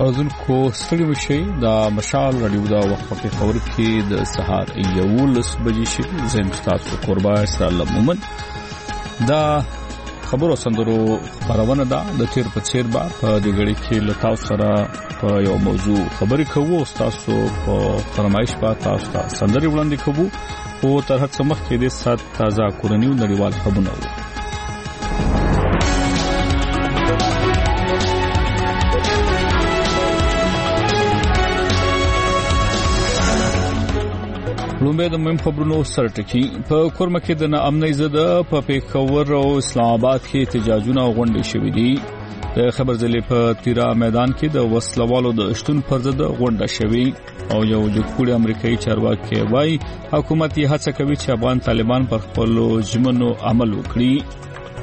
اوریدونکو ستړي مشي د مشال رادیو دا وخت په خبر کې د سهار 11 بجې شي زم تاسو قربا اسرائیل مومن دا خبرو سندرو خبرونه ده د تیر په څیر با په دې غړي کې لتاو سره په یو موضوع خبرې کوو تاسو په فرمایش په تاسو ته سندري وړاندې کوو او تر هڅه مخ کې د سات تازه کورنیو نړیوال خبرونه لومبه د مهم خبرونو سرټکی په کورمه کې د ناامنۍ زده په پیښور او اسلام آباد کې احتجاجونه غونډې شوې دي د خبر ځلې په تیرا میدان کې د وسلوالو د اشتون پر ضد غونډه شوې او یو جګپوړی امریکایي چارواکي وايي حکومت یې هڅه کوي چې افغان طالبان پر خپل ژمنو عمل وکړي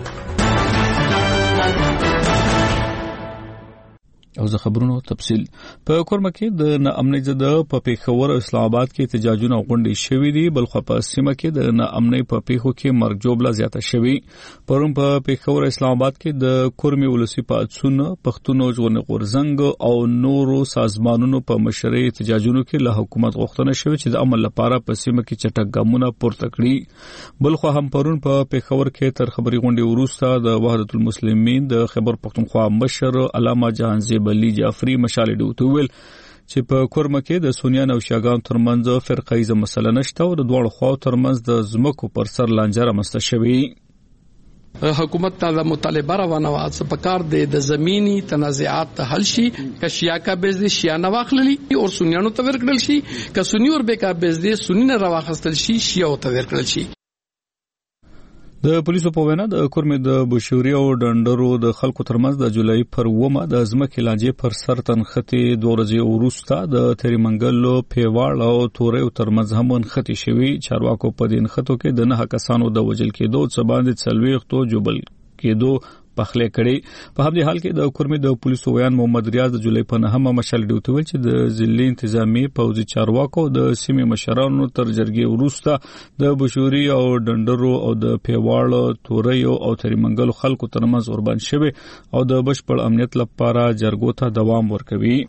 او زه خبرونو تفصیل په کورمه کې د ناامنۍ زده په پیښور او اسلام آباد کې احتجاجونه غونډې شوې دي بلخو په سیمه کې د ناامنۍ په پیښو کې مرګ جوړه زیاته شوې پرون په پیښور او اسلام آباد کې د کورمي ولسی پاتسون پښتونو ژوند غورزنګ او نورو سازمانونو په مشرۍ احتجاجونو کې له حکومت غوښتنه شوې چې د عمل لپاره په سیمه کې چټک ګامونه پورته کړي بلخو هم پرون په پیښور کې تر خبري غونډې وروسته د وحدت المسلمین د خیبر پختونخوا مشر علامه جهانزیب علي جعفری مشال ډوتول چې په کورمه کې د سنیان او شیعاګانو ترمنځ فرقایزه مسله نشته او د دوه خواو ترمنځ د زمکو پر سر لانجه رامنځته شوې حکومت ته مطالبه روانه وه په کار د زمینی تنازعات حل شي که شیعه کا بیز دي شیعه نه واخللی او سنیانو ته ورکړل شي که سنی اور به کا بیز دي سنی نه راوخستل شي شیعه ته ورکړل شي د پولیسو په وینا د کورمې د بشوري او ډنډرو د خلکو ترمنځ د جولای پر 9 د ازمکه لانجې پر سر تنخته 2 ورځې وروسته د تریمنګلو پیواړ او تورې ترمنځ هم انخته شوی چارواکو په دین خطو کې د 9 کسانو د وجل کېدو څخه باندې څلويختو جوبل کېدو پخلې کړي په همدې حال کې د کورمې د پولیسو ویان محمد ریاض د جولای په 9 مشال ډیوټول چې د ضلع انتظامی پوځي چارواکو د سیمې مشرانو تر جرګې وروسته د بشوري او ډنډرو او د پیواړ تورې او تریمنګلو خلکو ترمنځ اوربان شوی او د بشپړ امنیت لپاره جرګو ته دوام ورکوي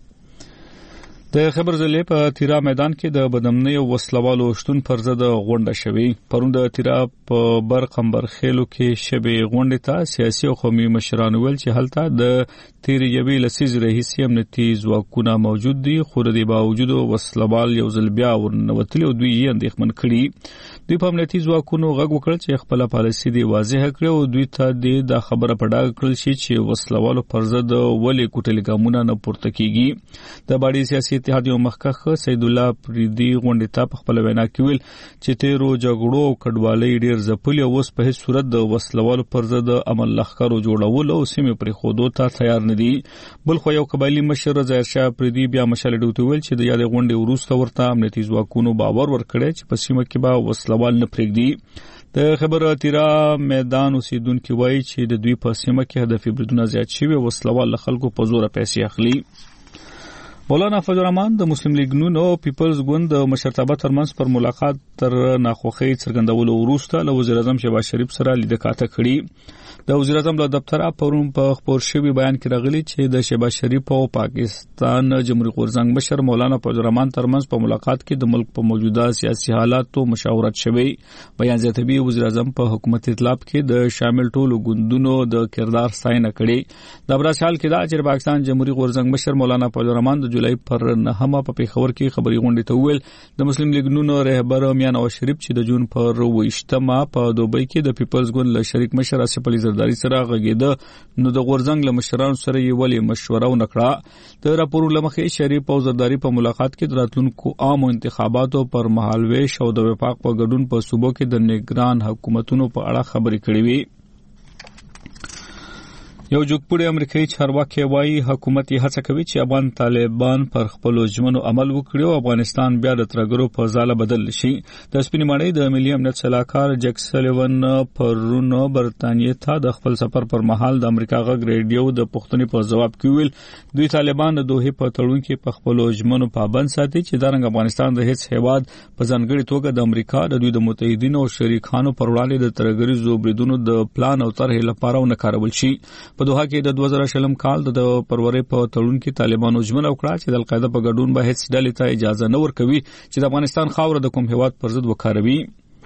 د خبر ځلې په تیرا میدان کې د بدامنۍ او وسلوالو شتون پر ضد غونډه شوې پرون د تیرا په برقمبر خېلو کې شبي غونډه ته سیاسي او قومي مشران ویل چې هلته د تیر یوې لسیز رئیس امنیتي ځواکونه موجود دي خو د باوجود وسلوال یو ځل بیا ورنوتلی او دوی یې اندېښمن کړي دوی په امنیتي ځواکونو غږ وکړ چې خپل پالیسي دی واضح کړي او دوی ته د خبره پډاګ کړل شي چې وسلوالو پر ضد ولې کوټلګامونه نه پورته کیږي د باډي سیاسي اتحاد یو مخکخ سید الله پریدي غونډه ته خپل وینا کوي چې تیرو جګړو او کډوالۍ ډیر ځپلي او اوس په هیڅ صورت د وسلوالو پر ضد عمل لخرو جوړول او سیمه پر خودو ته تیار نه دي بل خو یو قبایلی مشر ظاهر شاه پریدي بیا مشال ډوتول چې د یاد غونډه وروسته ورته امنیتي ځواکونو باور ورکړي چې په سیمه کې به وسلوال نه پرېږدي د خبر تیرا میدان اوسیدونکو وایي چې د دوی په سیمه کې هدف بریدونه زیات شوی وسلوال خلکو په زور پیسې اخلي مولانا فضل الرحمن د مسلم لیگ نون او پیپلز ګوند د مشرتابه ترمنځ پر ملاقات تر ناخوخي څرګندولو وروسته له وزیر اعظم شهباز شریف سره لیدکاته کړي د وزیر اعظم له دفتره پرون په خبر شوی بیان کې راغلی چې د شهباز شریف او پاکستان جمهوریت غورزنګ مشر مولانا فضل الرحمن ترمنځ په ملاقات کې د ملک په موجوده سیاسي حالاتو مشاورت شوی بیان زیاتوي وزیر اعظم په حکومت اطلاع کې د شامل ټولو ګوندونو د کردار ستاینه کړي د براشال کې دا چې پاکستان جمهوریت غورزنګ مشر مولانا فضل الرحمن د جولای پر 9 په پیښور کې خبري غونډه ته ویل د مسلم لیگ نون رهبر میاں نواز شریف چې د جون پر 28 په دوبۍ کې د پیپلز ګوند له شریک مشر اسف علي زرداری سره غږیده نو د غورزنګ له مشرانو سره یې ولې مشوره ونکړه د راپور لمخې شریف او زرداری په ملاقات کې د راتلونکو عام انتخاباتو پر مهال ویش او د وفاق په ګډون په صوبو کې د نگران حکومتونو په اړه خبرې کړې وي یو جګپوړی امریکایي چارواکي وايي حکومت یې هڅه کوي چې افغان طالبان پر خپل ژمنو عمل وکړي او افغانستان بیا د ترګرو په ځاله بدل شي د سپینې ماڼۍ د ملي امنیت صلاحکار جک سلیون پرون برتانیې ته د خپل سفر پر مهال د امریکا غږ ریډیو د پښتنې په جواب کې ویل دوی طالبان د دوه په تړون کې په خپل ژمنو پابند ساتي چې دا رنګ افغانستان د هیڅ هیواد په ځانګړي توګه د امریکا د دوی د متحدینو او شریکانو پر وړاندې د ترګریزو بریدونو د پلان او طرح لپاره ونه کارول شي په دوحه کې د 2020 کال د فروری په تړون کې طالبانو ژمنه وکړه چې د القاعده په ګډون به هیڅ ډلې ته اجازه نه ورکوي چې د افغانستان خاوره د کوم هیواد پر ضد وکاروي.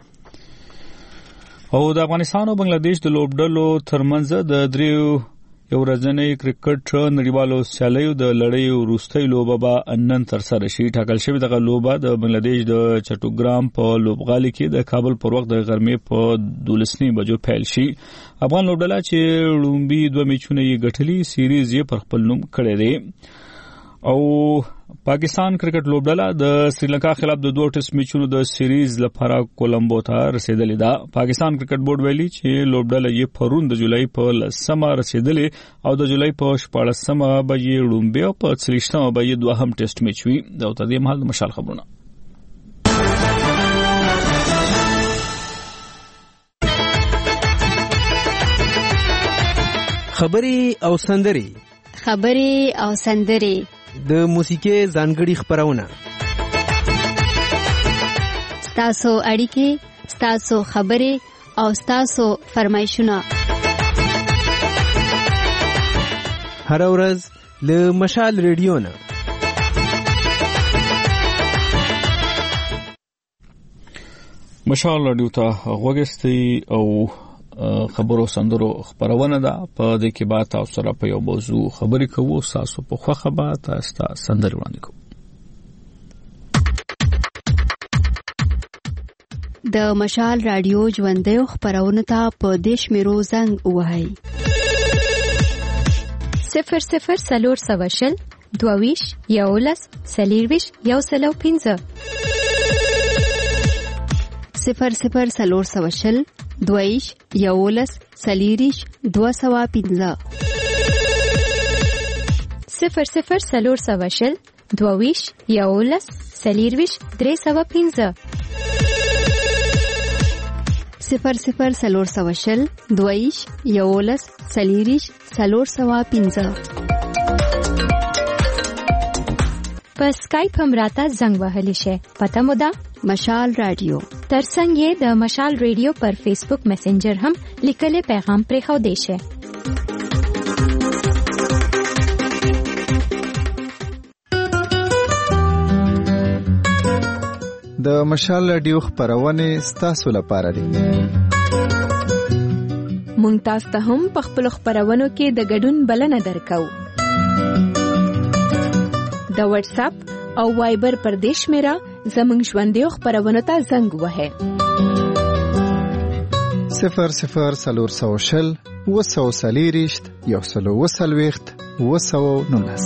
او د افغانستان او بنگلاديش د لوبډلو ترمنځ د دریو یو ورځنی کرکټ نړیوالو سیالیو د لړۍ وروستۍ لوبه به نن ترسره شي. ټاکل شوې دغه لوبه د بنگلاديش د چټوګرام په لوبغالي کې د کابل پر وخت د غرمې په 12 بجو پیل شي. افغان لوبډله چې لومبي 2 میچونه یې ګټلي سیریز یې پر خپل نوم کړی دی. او پاکستان کرکټ لوبډله د سریلانکا خلاف د 2 ټیسټ میچونو د سیریز لپاره کولمبو ته رسیدلې ده. پاکستان کرکټ بورډ ویلي چې لوبډله یې پرون د جولای په 10 رسیدلې او د جولای په 14 به یې لومبي او په 30 به یې دوهم ټیسټ میچ وي. دا د دې مهال مشال خبرونه. خبري او سندري د موسیقي ځانګړي خبرونه. ستاسو اړیکې، ستاسو خبرې او ستاسو فرمایشونه هر ورځ له مشال ریډیو نه. مشال رادیو ته غوږی او خبرو سندرو خبرونه ده. په دې کې به تاسو سره په یو موضوع خبرې کوو. تاسو په خوښه به تاسو سندرې وړاندې کوو. د مشال رادیو ژوندۍ خبرونه ته په دیش میرو زنګ وهاي 00 22 یولس سلیرویش یو سلو 15 00 دویش یولس سلیریش 215 00 دویش یولس سلیرویش 315 00 دویش یولس سلیریش 315 په اسکایپ هم راته زنګ وهلی شي. پته مو ده مشال رادیو. ترڅنګ یې د مشال ریډیو پر فیسبوک میسنجر هم لیکلي پیغام پرې خو دی شي. د مشال رادیو خبرونه ستاسو لپاره دي. مونږ تاسو ته هم په خپل خبرونو کې د ګډون بلنه درکو. د واتس اپ او وایبر پر دیش میرا زمنګ ژوندۍ خبرونه ته زنګ وهه 00 وسوسلیریشت یو سلو وسلويخت وسو نونس.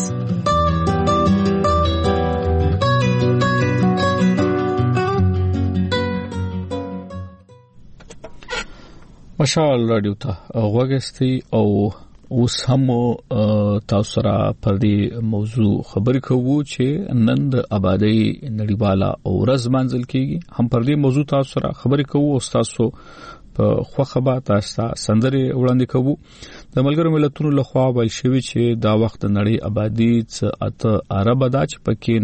مشال رادیو ته غوږی او اوس هم تاسو سره پر دې موضوع خبرې کوو چې نن د آبادی نړیواله ورځ منځل کیږي. هم پر دې موضوع تاسو سره خبرې کوو او تاسو په خوښه به تاسو سندرې وړاندې کوو. د ملګرو ملتونو لخوا ویل شوی چې دا وخت د نړۍ آبادی څخه عرب ده چې پکې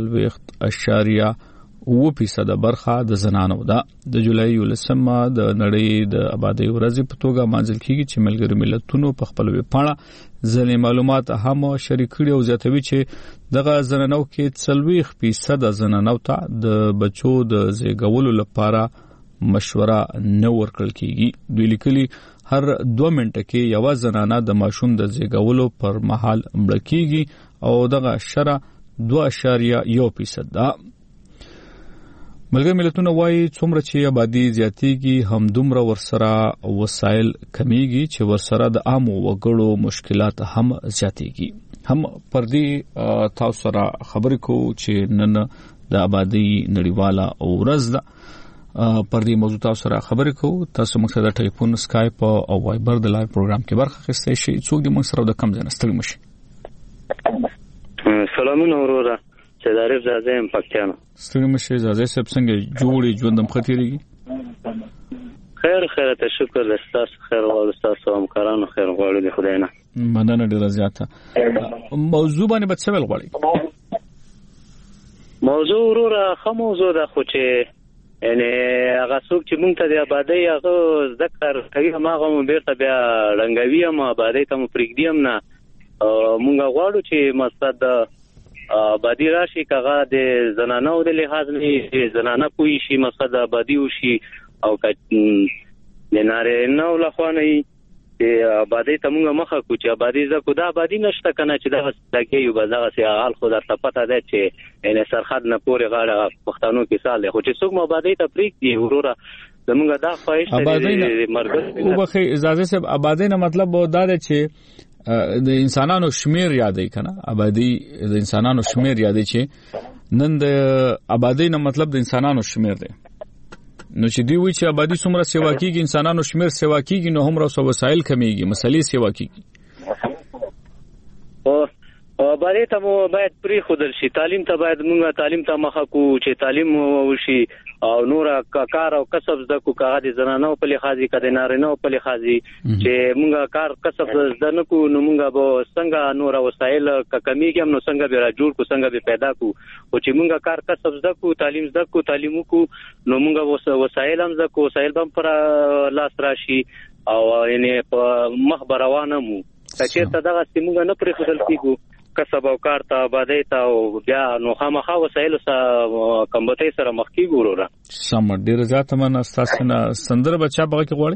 9.8% برخه د زنانو ده. د جولای 11 د نړۍ د آبادی ورځ په توګه منځل کیږي چې ملګرو ملتونو په خپل ویبپاڼه ځینې معلومات هم شریک کړي او زیاتوي چې دغه زنانو کې 40% زنانو ته د بچو د زیږولو لپاره مشوره نه ورکړل کیږي. دوی لیکلي هر 2 منټه کې یو زنانه د ماشوم د زیږولو پر مهال مړ کیږي او دغه شره 2.1% ده. ملګري ملتونه وايي څومره چې آبادی زیاتېږي هم دومره ورسره وسایل کمیږي چې ورسره د عام وګړو مشکلات هم زیاتېږي. هم پر دې تاسو سره خبرې کوو چې نن د آبادی نړیواله ورځ ده. پر دې موضوع تاسو سره خبرې کوو. تاسو موږ سره د ټلیفون اسکایپ او وایبر د لایو پروګرام کې برخه اخیستئ شئ. څوک دې موږ سره د کم ځای نه ستړي مشي. سلامونه وروره چې دارف زازه ام پکتیانو. ستړي مشي زازه صاحب څنګه جوړې ژوندم خطرېږي؟ خیر ته شکر لستاس خیر او لستاس همکارانو خیر غواړو د خدای نه. مننه ډیره زیاته. موضوع باندې به څه ویل غواړئ؟ موضوع وروره خو موضوع ده خو چې یعنی هغه څوک چې مونږ ته د آبادی هغه ذکر کوي هغه مو بیرته بیا رنګوي هم آبادی ته مو پرېږدي هم نه. مونږ غواړو چې مقصد آبادی راشي هغه د زنانو د لحاظ نه زنانه پوي شي مقصد آبادی وشي او د نارینه لخوا نه د آبادی ته مونږ مخه کو چې آبادی زکو دا آبادی نشته کنه چې دا لکه یو بازار سي حال خو درته پته ده چې ان سرحد نه پورې غاړه پښتنو کې سال خو چې څوک آبادی ته پریږدي وروره زمونږ دا خواهش دی مرګ او بخي اجازه سه آبادی نه مطلب دا ده چې د انسانانو شمیر یادې کنه آبادی د انسانانو شمیر یادې چې نن د آبادی نه مطلب د انسانانو شمیر دی. نو چې دی وی چې آبادی څومره سیوا کیږي انسانانو شمیر سیوا کیږي نو هم راو وسایل کمیږي مسلې سیوا کیږي. او آبادی ته مو باید پری خودل شي تعلیم ته باید موږ تعلیم ته مخه کو چې تعلیم وشي او نور کار او کسب زده کو کاغه دي زنانو په لحاظي کده نارینه په لحاظي چې موږ کار کسب زده نه کو نو موږ به څنګه نور وسایل کمیږي نو څنګه به را جوړ کو څنګه به پیدا کو او چې موږ کار کسب زده کو تعلیم زده کو تعلیم کو نو موږ وسایل هم زده کو وسایل هم پر لاس راشي او یعنی په مخبروانه مو چې ته دغه سیمه نه پرې خدل کیږي کسب او کار ته آبادی ته او بیا نو خامخا وسایل سره کمبټي سره مخ کی ګوروره. سم ډیر زیات من استاسنه سندره بچا بغه کې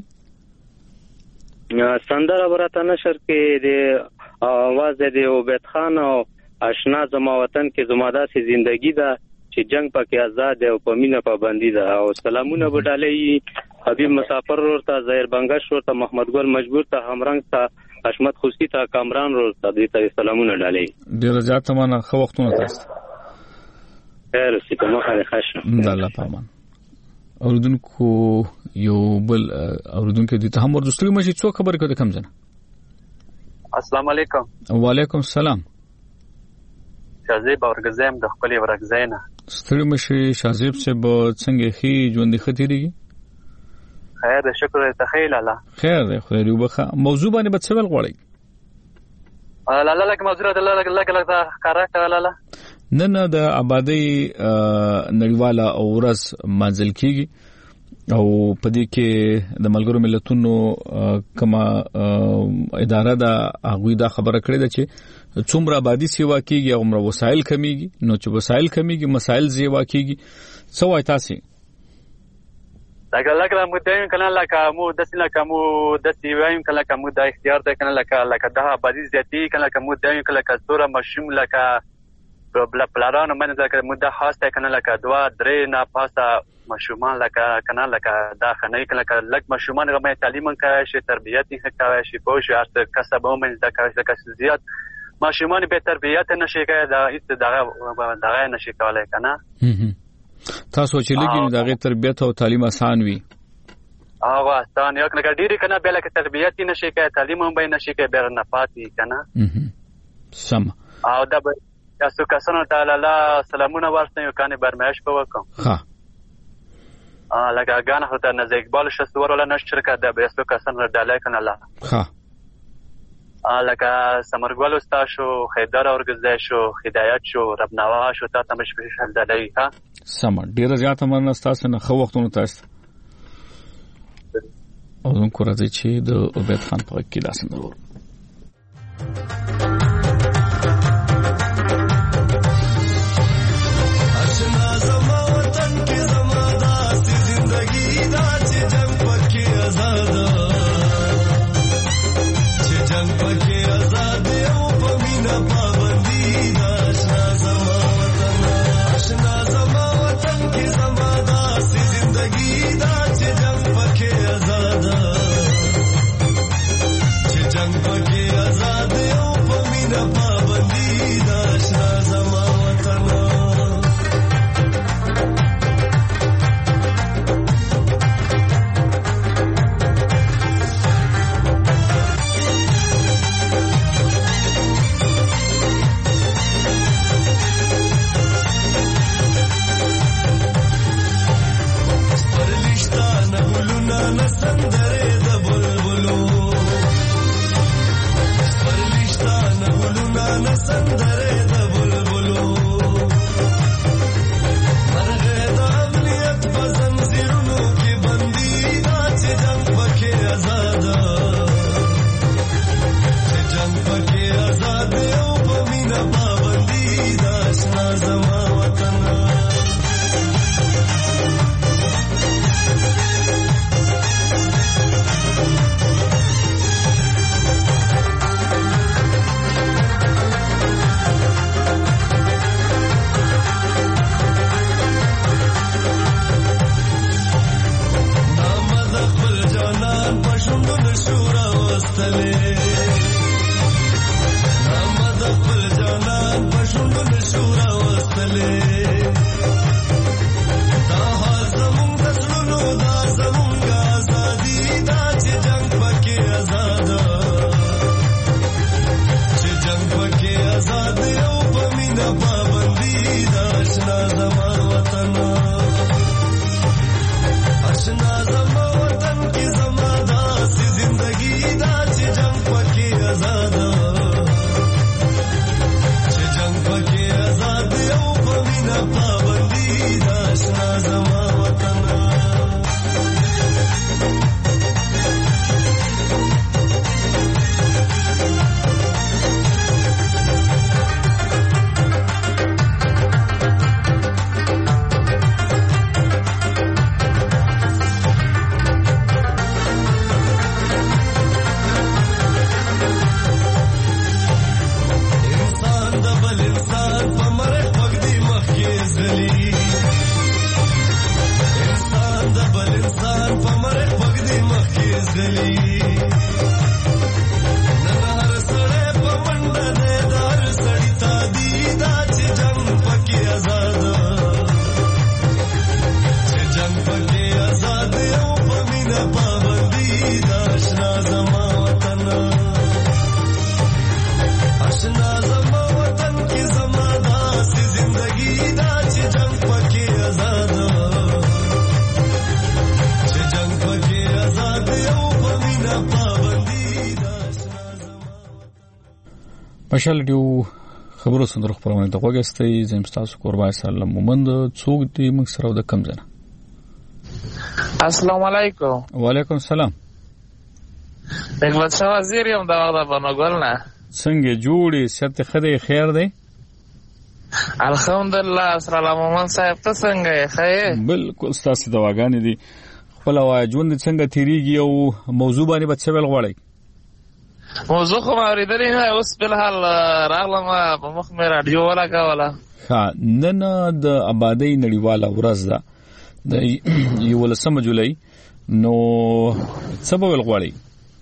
غواړي سندره برته نشر کې د आवाज د عبید خان او آشنا زما وطن کې زماده سي زندگی ده چې جنگ پکې آزاد او پمینه پابندی ده او سلامونه وډالې حبیب مسافر ورته ظاهر بنگش ورته محمد ګل مجبور ته همرنګ ته حشمت خوشی ته کامران روز ته دې سلامونه ډالې ډیر زیات منه خو وختونه تاسو خیر سي په مخه ښه د الله پامان اوردونکو یو بل اوردونکو د ته هم ورستلو مشي څو خبر کوي کم جنا. السلام علیکم. وعلیکم السلام. شازیب اورګزم د خپل ورګزینه ستړي مشي شازیب سے به څنګه خي ژوند ختيريږي. خیر شکر ته خیل الله خیر دی خو یو بخا موضوع باندې به څه ول غواړي لاله لکه موضوع د لکه کارا کړه نن د آبادی نړیواله اورس منځل کیږي او پدې کې د ملګرو ملتونو کما اداره دا هغه دا خبره کړې ده چې څومره آبادی سیوا کیږي او عمر وسایل کمیږي نو چې وسایل کمیږي مسایل زیوا کیږي څه وای تاسو لکه مدعیم کنه لکه مو دسیله کومو دسی وایم کله کومو د اختیار ته کنه لکه د آبادی زیاتی کنه کومو دایم کله کثوره مشوم لکه بل پلانونه من ذکر مده خاصه کنه لکه 2-3 نه پاسه مشومان لکه کنه لکه دا خنۍ کله لکه مشومان غو تعلیم کوي شي تربیت کوي شي پوه شي ارته کسب هم ذکر ذکر زیات مشومان به تربیت نشي کوي دا دغه نشي کولای کنه تاسو چې لګین دغه تربیت او تعلیم آسان وي هغه آسان یو کنه ډیری کنه بل کې تربیت نشي کوي تعلیم هم به نشي کوي بیر نه پاتې کنه سم او دا تاسو کسانو تعالی الله سلامونه ورته یو کنه برمایش په وکم ها لکه غانه هته نه اقبال شستور ولا نشر کده به تاسو کسانو ډالای کنه الله ها لکه سمرګل استاد شو خیدر اورګزای شو هدایت شو ربنوا شو تاسو مش په شل دلای ها سم ډیر زیات من تاسو نه خو وختونه تاسو او نن کو راځي چې د عبید خان په کې داسې نور जंग के आजाद مشال دیو خبرو سندرو خبرونه د وګستې زم تاسو قربان سلام مومند څوک دی موږ سره د کم زنه. السلام علیکم. وعلیکم السلام. اقبال شاه وزیر یم دا وخت په نوګل نه. څنګه جوړې ست خدای خیر دی؟ الحمدلله. سلام مومن صاحب ته څنګه یې؟ خیر. بالکل تاسو دواګانې دي. خپل وای ژوند څنګه تیریږي او موضوع باندې به څه ویل غواړئ؟ موضوع خو ما اورېدلې نه، اوس بلحال راغلم په مخ مې راډیو ولګوله. ښه، نن د آبادۍ نړیواله ورځ ده د 11 جولای. نو څه به ویل غواړئ؟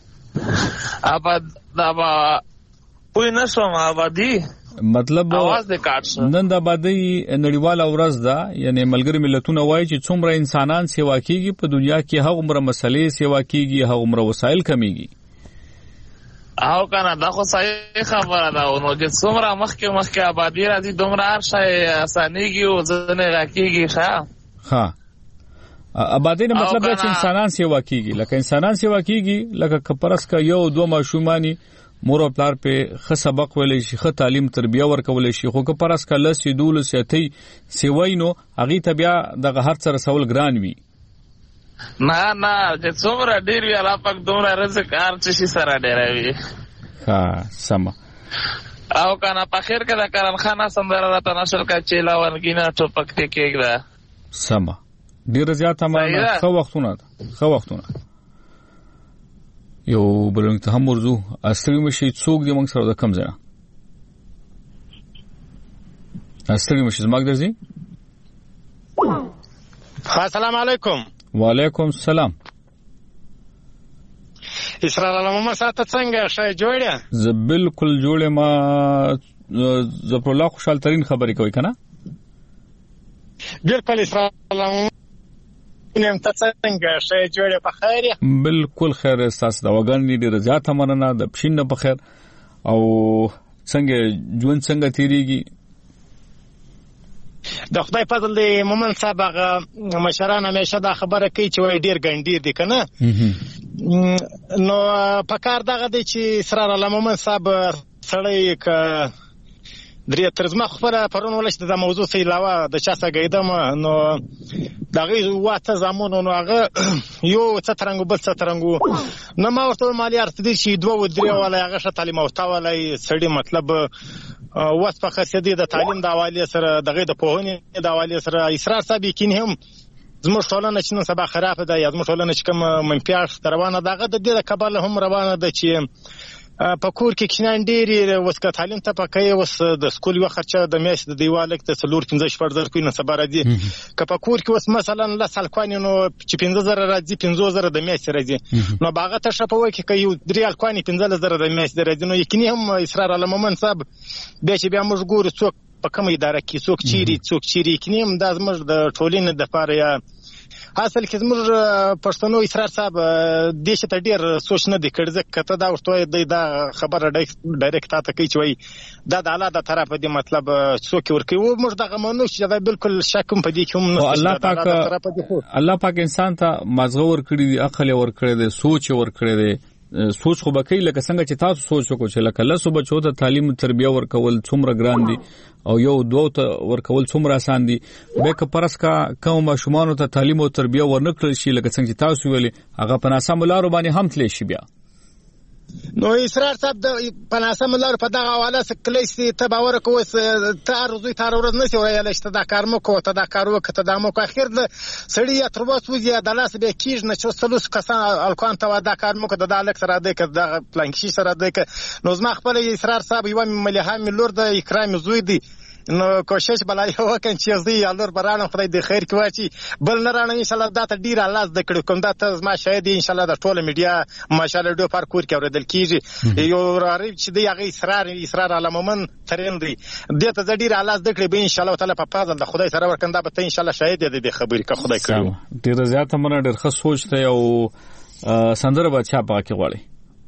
پوه نه شوم. آبادي مطلب اواز دې کاټ شو. نن د آبادۍ نړیواله ورځ ده، یعنی ملګری ملتونه وایي چې څومره انسانان سیوا کیږي په دنیا کې هغومره مسلې سیوا کیږي، هغومره وسایل کمیږي. او کنه دا خو صحیح خبره ده. نو چې څومره مخکې آبادي راځي دومره هر شی اسانېږي او ځنې راکېږي. ښه، آبادۍ نه مطلب دا چې انسانان سیوا کیږي. لکه انسانان سیوا کیږي، لکه کپرس کا یو دو ماشومانی مور او پلار په ښه سبق ویلی شي، ښه تعلیم تربیه ورکولی شي، خو کپرس کا لس دولس اتي سیوای نو هغې ته بیا دغه هر څه رسول ګران وي. نه چې څومره ډېر وي الله پاک دومره رزق هر څه شي سره ډېروي. ښه، سمه. او کنه په خیر کې د کرن خانه سندره راته نشر کا چې لاونګینه ټوپک ته کېږده. سمه، ډېره زیاته مننه. ښه وختونه یو بلنګ ته هم ورځو. استړی مشي څوک دی موږ سره د کم ځای؟ استړی مشي زماګ درځي. السلام علیکم. وعلیکم السلام. اسرار علامه ساته څنګه شای جوړه؟ زه بالکل جوړه. ما زپر الله خوشحال ترين خبرې کوي کنه؟ بالکل اسرار علامه نیم ته څنګه شای جوړه په خیر؟ بالکل خیر. تاسو دا وګڼې ډېر زیاته مننه. د پښین په خیر او څنګه ژوند څنګه تیریږي؟ د خدای فضل دی. مومن صاحب هغه مشران همیشه دا خبره کوي چې وای ډیر ګنډیر دي کنه. نو په کار دغه دی چې اسرار علامه مومن صاحب سړی ک درې ترزما خبره پرون ولشت د موضوع څخه علاوه د چا څخه گیدم. نو دغه واته زمونو نو هغه یو څه ترنګ بل څه ترنګ نو ما ورته مالی ارت دي چې دوه و درې ولا هغه ش تعلیم او تاولای سړی مطلب واس په خاصیت د تعلیم د حواله سره دغه د پوهنې د حواله سره اسرار صاحب کین هم زموږ ټولنه چې نن سبا خراب ده. یا زموږ ټولنه چې کوم منفیاش روانه دغه د دې کبل هم روانه ده چې په کور کې کښنان ډېری وسکه تعلیم ته پکې وس د سکول یو خرچه د میاشت د دیوالک ته 4-15 کوي نه سبا راځي. که په کور کې وس مثلا لا سالکوانی نو چې 15000 راځي 15000 د میاشت راځي نو باغه ته شپوي کې یو دریال کوانی 15000 د میاشت راځي. نو یقیني هم اسرار علامه مومن صاحب به چې بیا موږ ګورو څوک په کومه اداره کې څوک چیري یقیني هم د زموږ د ټولنې د پاره یا حاصل کې زموږ پښتنو اسرار صاحب د دې ته ډیر سوچ نه دی کړی. ځکه ته دا ورته دا خبره ډایرکټ ته کوي چې وای دا د اعلی د طرف دی مطلب څوک ورکوي. موږ دغه مونږ چې دا بالکل شکم په دې کې هم نه. الله پاک انسان ته مازغه ور کړی دی، عقل ور کړی دی، سوچ ور کړی دی. سوچ خو بکې لکه څنګه چې تاسو سوچ وکړو چې لکه لاسو بچو ته تعلیم تربیه ورکول څومره ګران دي او یو دوه ته ورکول څومره آسان دي. به که پرس کا کوم ماشومان ته تعلیم او تربیه ورنکړل شي لکه څنګه چې تاسو ویلي هغه په ناسم لارو باندې هم تللی شي. بیا نو اسرار صاحب د پناسم لار په دغه حواله سره کلیسي ته باور کوي ته ارزوي ته ورځ نه شي ویل چې دا کار مو کوه ته دا کار وکړه ته دا مو اخر د سړی یا تر اوسه وځي د لاس به کیږي نه چې سلوس کسان الکوان ته دا کار مو کوه د الک سره د کده پلانکشي سره د نو زما خپل اسرار صاحب یو مليها ملور د اکرام زوی دی. نو کوشش بلای وکړم چې زه یې الور برانه خدای د خیر کې واچي بل نه رانه ان شاء الله دا ته ډیر الله زده کړو کوم دا ته ما شاید ان شاء الله د ټوله میډیا ماشاءالله ډو پر کور کې اوریدل کیږي. یو راري چې دی هغه اسرار علامه مومن ترند دی دې ته ډیر الله زده کړې به ان شاء الله تعالی په فضل د خدای سره ورکنده به ته ان شاء الله شاید دې خبرې کا خدای کړو. ډیر زیاته مننه. ډیر ښه سوچ ته او سندره بچا پاکي غواړي.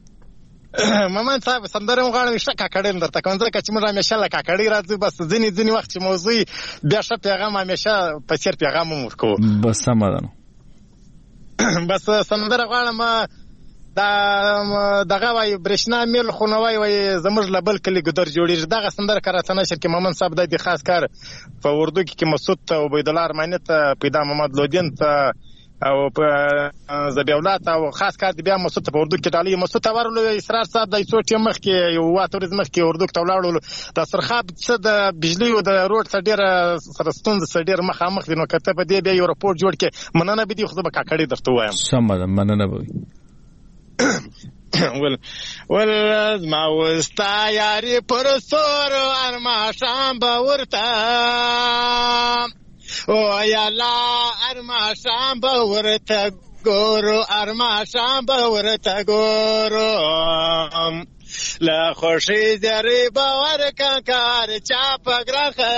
مومن صاحب سندره مغاړم شته کاکړم درته کوم ځکه چې موږ همیشه لا کاکړی راځي بس ځینی وخت چې موضوع بیا ښه پیغام همیشه په چیر پیغام ورکو. بس سمه ده. بس سندره غواړم دا دغه وای برېښنا میل خونوي وای زموږ لبل کلی ګدر جوړیږي. دغه سندره کراته نشر کې مومن صاحب د خاص کار په اردو کې مسعود ته عبید الله ارمانی ته پیدا محمد لودین ته او په زبیولات او خاص کار دی بیا مسعود په اردو کې ډالۍ مسعود ورلو اسرار صاحب د څو ټیم مخ کې یو واتورز مخ کې اردو کې ولاړو د سرخاب څه د بجلی او د روډ څخه ډیر سرستون څخه ډیر مخامخ دي. نو کته په دې بیا یو رپورټ جوړ کې مننه به دي خو به کاکړی درته وایم. سم ده مننه به ول ما وستا یاري پر سور ارما شام باورتا او یالا ارما شام باورتا ګورو ارما شام باورتا ګورو لا خوشي دری باور کار چا پګراخه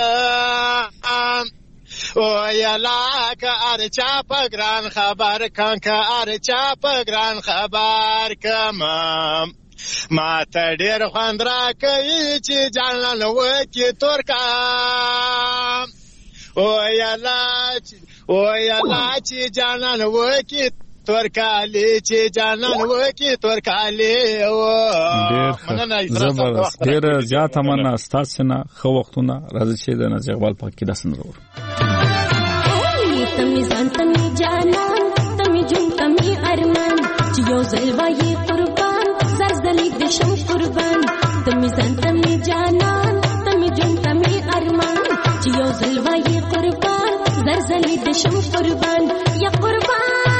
او یالا کار چا پګران خبر کان کار چا پګران خبر کما ما ته ډیر خوند را کوي چې جانان وکی تورکا او یالا چې جانان وکی تورکالی چې جانان وکی تورکالی او مننه زبردست ډیر زیات مننه ستاسو نه خو وختونه راځي چې د نازي اقبال پاک کې داسن ضرور تمی ځان تمی جانان تمی جون تمی ارمان چې یو ځل وایي قربان زلزلې د شم قربان تمی ځان تمی جانان تمی جون تمی ارمان چې یو ځل وایي قربان زلزلې د شم قربان یا قربان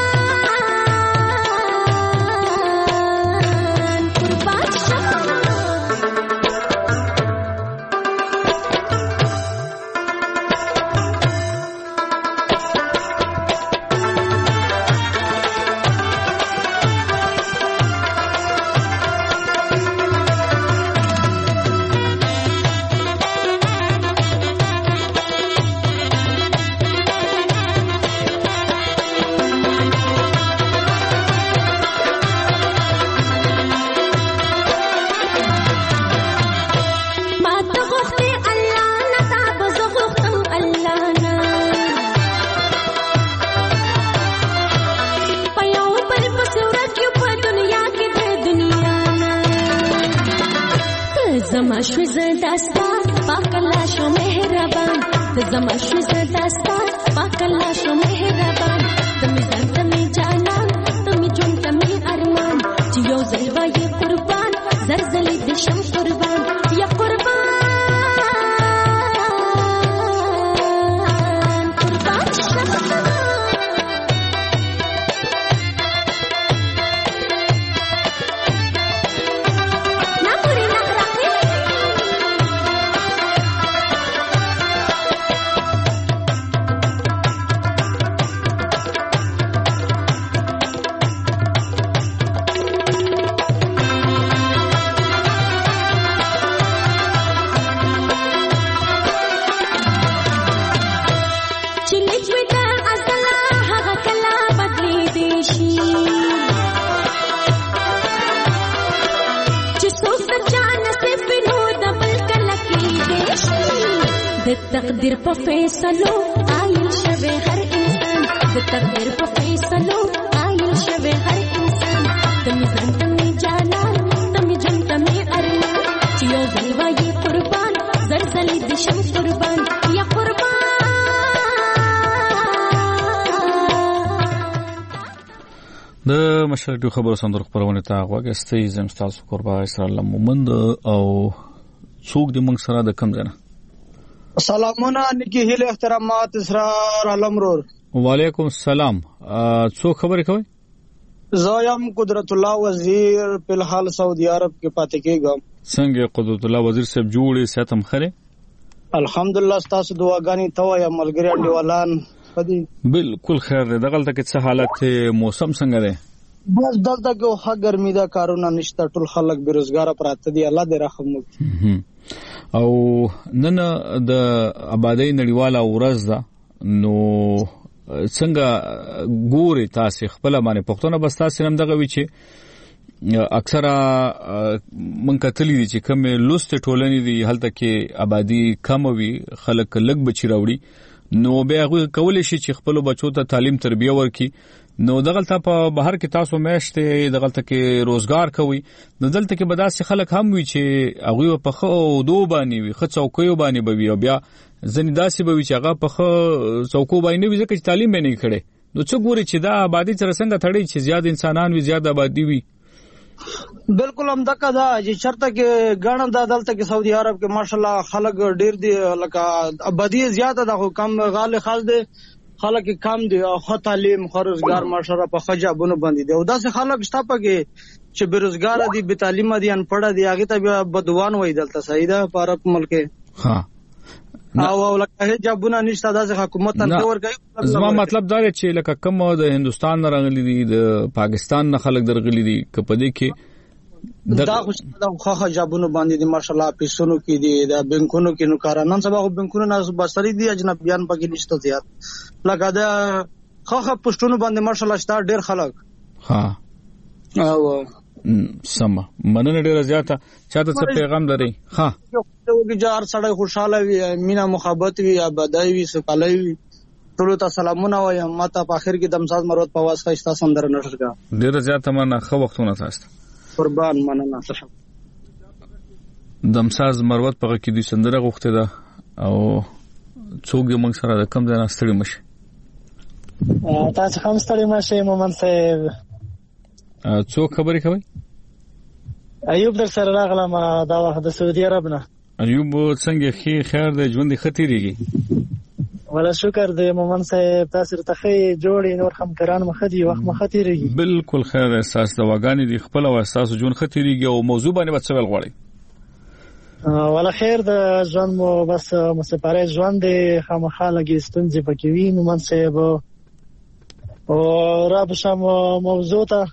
زما شو زداستا پاکلا شو مهربان زما شو زداستا پاکلا شو مهربان تمی ځان تمی جانان تمی جون تمی ارمان چې یو ځل وایي قربان زلزلې د شم قربان یا قربان تقدیر په فیصلو آیل شوه هر انسان د تقدیر په فیصلو آیل شوه هر انسان تمی ځان تمی جانان تمی جون تمی ارمان چې یو ځل وایي قربان زلزلې د شم قربان یا قربان د مشرقي خبرو صندوق خبرونه ته غوښتي زم تاسو قربا اسرائیل مومند او څوک د موږ سره د کم ځنه سلامونه نکی هیله احترامات اسرار علمرور وعلیکم السلام څو خبرې کوي زایم قدرت الله وزیر په الحال سعودي عرب کې پاتې کېږم څنګه قدرت الله وزیر صاحب جوړې ساتم خره الحمدلله تاسو دعاګانې توای ملګری انډیوالان پدې بالکل خیر ده دغلته کې څه حالت موسم څنګه ده بس دلته کې ها ګرمي دا کارونه نشته ټول خلک بیروزګار پراته دي الله دې رحم وکړي او نن د آبادی نړیواله ورځ ده نو څنګه ګوري تاسو خپل باندې پښتون بس تاسو نن دغه وی چې اکثره من کتلی دي چې کوم لوست ټولنې دي هلته کې آبادی کم وي خلک لګ بچی راوړي نو به هغه کولای شي چې خپل بچو ته تعلیم تربیه ورکړي نو دغلته په بهر کې تاسو میشته دغلته کې روزګار کوي نو دلته کې بداسي خلک هم وي چې هغه په خو دو باندې وي خو څوکیو باندې بوي او بیا ځنې داسي بوي چې هغه په خو څوکو باندې وي ځکه چې تعلیم نه کړي نو څه ګوري چې دا آبادی سره څنګه تړي چې زیات انسانان وي زیات آبادی وي بالکل هم دغه دا چې چرته کې غاڼه د دلته کې سعودي عرب کې ماشاءالله خلک ډیر دي لکه آبادی زیاته ده خو کم غال خاص دي خلک کم دي او خو تعلیم خو روزګار ماشاءالله په خجابونو باندې دي او داسې خلک شته پکې چې بیروزګار دي بے تعلیم دي ان پړه دي هغه ته بیا بدوان وای دلته صحیح ده په عرب ملک ها او لکه حجابونه نشته داسې حکومت ته ورګي زما مطلب دا چې لکه کوم د هندستان نه راغلي دي د پاکستان نه خلک درغلي دي کپدې کې دا خو حجابونه باندې دي ماشاءالله پیسونو کې دي د بانکونو کې نو کارانان سبا خو بانکونو نه بسري دي اجنبيان پکې نشته زیات لکه دا خو پښتون باندې ماشاءالله شته ډېر خلک ها او سم مننه ډېر زیاته چاته څه پیغام لري ها چې جار سړی خوشاله وي مینا محبت وي آبادی وي سکالي وي ټول ته سلامونه وایم ماته په اخر کې دمساز مروت په واسطه استا سندره نشر کا ډېر زیاته مننه خو وختونه تاسو قربان مننه تاسو دمساز مروت په کې د سندره غوښته ده او څوک یې موږ سره کم ځای ستړي مشه تاسو هم ستړي مشه مومن صاحب څوک خبرې کوي ایوب در سره راغلم دا وخت د سعودي عرب نه ایوب څنګه خیر د ژوند خطرېږي ولا شکر د مومن صاحب تاسو ته خې جوړې نور هم کران مخدي وخت مخاطرېږي بالکل خیر احساس د واګانی دی خپل او احساس ژوند خطرېږي او موضوع باندې وڅول غواړي ولا خیر د ژوند مو بس مسپاره ژوند خامخا لګي ستونزې پکې وي مومن صاحب او را بشم موضوع ته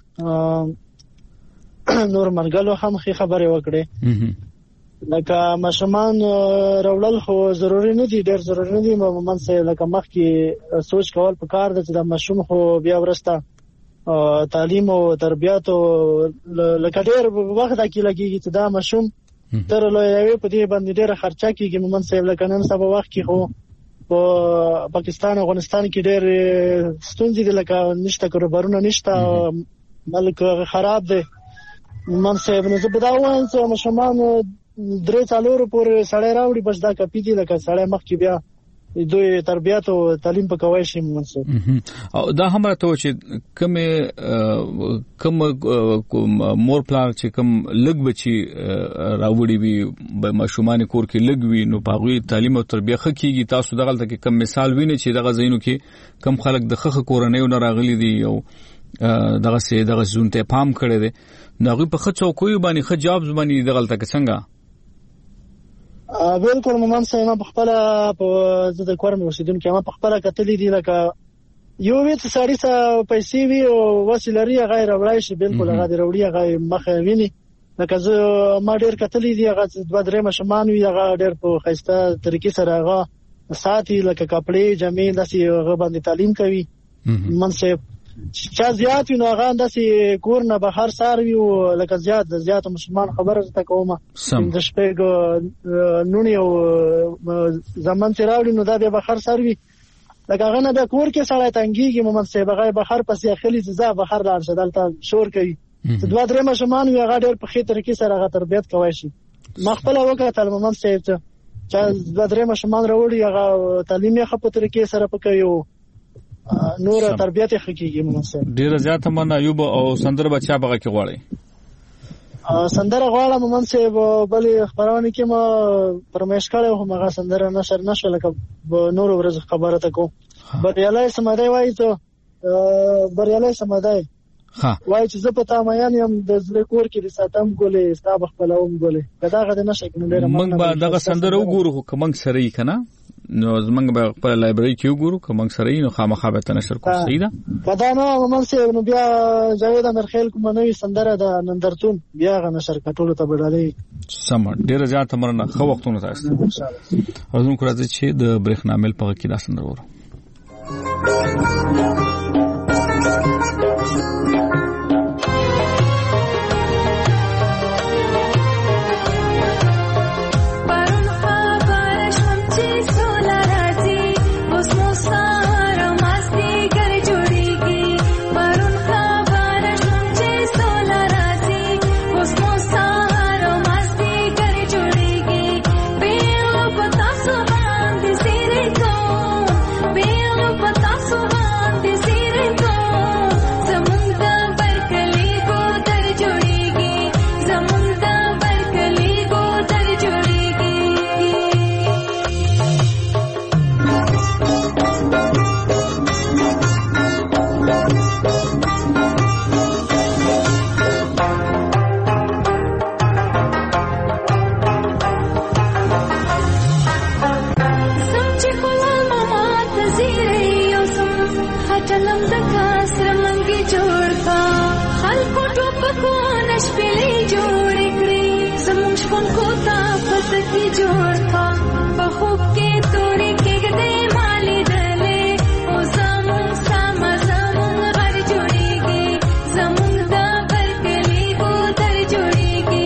نور مرګلو هم خبرې وکړي لکه مشمان رولل خو ضروري نه دي ډېر ضروري نه دي مومن صاحب لکه مخکې سوچ کول پکار دي چې د مشوم خو بیا ورسته تعلیم او تربیات او لکه ډېر وخت کې لګيږي چې دا مشوم تر لوی په دې باندې ډېر خرچه کیږي مومن صاحب لکه نن سبا وخت کې خو په پاکستان او افغانستان کې ډېر ستونزې دي لکه نشته کاروبارونه نشته ملک خراب دی مومن صاحب نو زه به دا وایم چې مشمان 3-4 پورې سړی راوړي بس دا کپی دي لکه سړی مخکې بیا دوی تربیات او تعلیم پکوي شي منصور او دا هم راته چې کوم مور پلان چې کوم لګ بچي راوړي وي به مشومان کور کې لګ وي نو پاغوي تعلیم او تربیه خکېږي تاسو دغه کې کوم مثال وینئ چې دغه زینو کې کم خلک د خخ کورنۍ نه راغلي دي او دغه زونته پام کړي دي نو په خڅو کوی باندې خجاب باندې دغه تک څنګه بالکل مومن صاحب په خپل په زده کورم اوسیدونکو ما په خپل کتلې دي لکه یو ویت سړی سره پیسې وی او وسیلري غیر وړای شي بالکل هغه وروړي هغه مخه ویني لکه زه ما ډیر کتلې دي هغه 2-3 مشمان وی هغه ډیر په خسته طریقې سره هغه ساتي لکه کپڑے جامې داسې هغه باندې تعلیم کوي مومن صاحب چا زیات نو هغه داسې کور نه بهر ساروي او لکه زیات مسلمان خبره ته کومه د شپږ نونی او زمان تراوړي نو دا به بهر ساروي لکه هغه نه د کور کې سړی تنګيږي مومن صاحب هغه بهر پسې اخلي ځا بهر لاړ شدل ته شور کوي 2-3 مشمان وی هغه ډېر په خې طریقې سره هغه تربیت کوي شي مخبل وکړه مومن صاحب چې 2-3 مشمان راوړي هغه تعلیم یې خپل طریقې سره پکایو نور تربیت حقيقي منصور ډیر زیات من ایوب او سندر بچا بغه کې غواړي سندر غواړم منصور بلې خبرونه کې ما پرمېش کړو هغه سندر نشر نشو لکه نور ورځ خبره تکو بریالای سمدای وای ته بریالای سمدای ها وای چې زه پتا مې یم د زړه کور کې د ساتم ګولې ستاب خپلوم ګولې داغه د نشه کنه ډیر موږ به دغه سندر وګورو کوم سره یې کنه نو زمنګ به خپل لایبرری کې وګورو کوم سره یې نو خامخا به تنشر کو صحیح ده کدا نو مومن صاحب نو بیا جاوید امرخیل کوم نوې سندره د نندرتون بیا غ نشر کټولو ته بدلې سم ډیر زیات مرنه خو وختونه تاسو ان شاء الله ورزم کړه چې د برېښنامل په کې دا سندر ورو سلام دکا سرمنګي جوړ کا خلکو ټوپکو نشپلې جوړ کړې زموږ شپون کو تا پسکی جوړ کا په خوب کې تورې کېږدې مالې دلې او زموږ سم زموږ غر جوړېږي زموږ د برکلي کو در جوړېږي